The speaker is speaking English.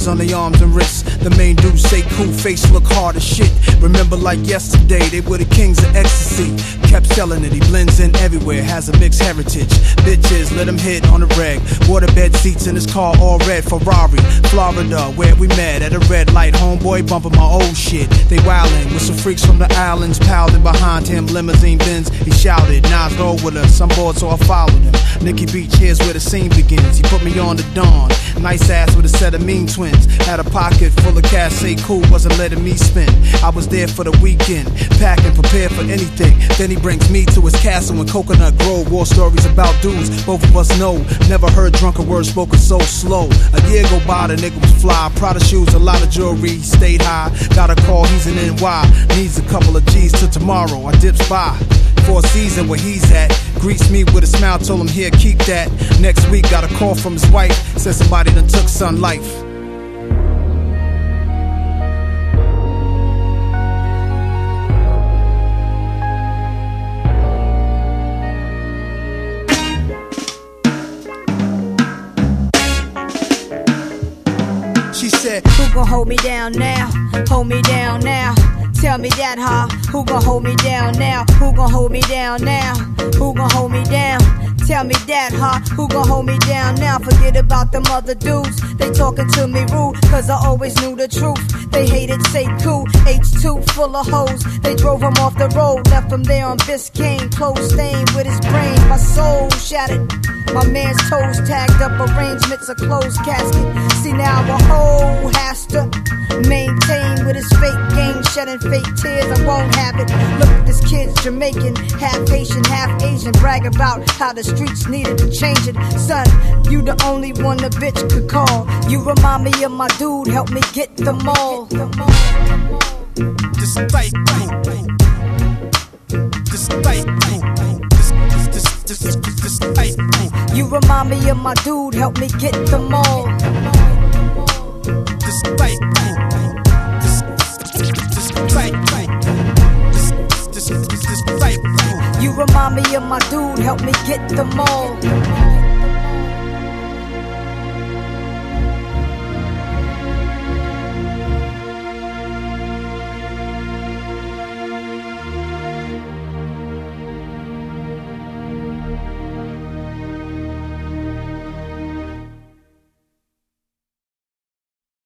chains on their arms and wrists. The main dudes say cool face look hard as shit. Remember like yesterday, they were the kings of ecstasy. Kept selling it, he blends in everywhere, has a mixed heritage. Bitches, let him hit on the reg. Waterbed seats in his car, all red. Ferrari, Florida, where we met at a red light. Homeboy bumping my old shit. They wildin' with some freaks from the islands, piled in behind him, limousine Benz. He shouted, Nas roll with us, I'm bored so I followed him. Nikki Beach, here's where the scene begins. He put me on the dawn, nice ass with a set of mean twins. Had a pocket full of cash, say cool, wasn't letting me spend. I was there for the weekend, packing, prepared for anything. Then he brings me to his castle in Coconut Grove. War stories about dudes both of us know. Never heard drunken words spoken so slow. A year go by, the nigga was fly. Prada shoes, a lot of jewelry, stayed high. Got a call, he's in NY. Needs a couple of G's till tomorrow. I dips by. For a season where he's at. Greets me with a smile, told him here, keep that. Next week, got a call from his wife. Said somebody done took son life. She said, who gon' hold me down now? Hold me down now. Tell me that, huh? Who gon' hold me down now? Who gon' hold me down now? Who gon' hold me down? Tell me that, huh? Who gon' hold me down now? Forget about them other dudes. They talking to me rude, cause I always knew the truth. They hated, say cool, H2 full of hoes. They drove him off the road, left him there on Biscayne. Clothes stained with his brain, my soul shattered. My man's toes tagged up, arrangements, a closed casket. See now a hoe has to maintain with his fake game, shedding fake tears, I won't have it. Look at this kid's Jamaican, half Haitian, half Asian. Brag about how the streets needed to change it. Son, you the only one a bitch could call. You remind me of my dude, help me get the mall. This tight, this tight, this tight. You remind me of my dude, help me get the mall. This tight, You remind me of my dude, help me get the mall.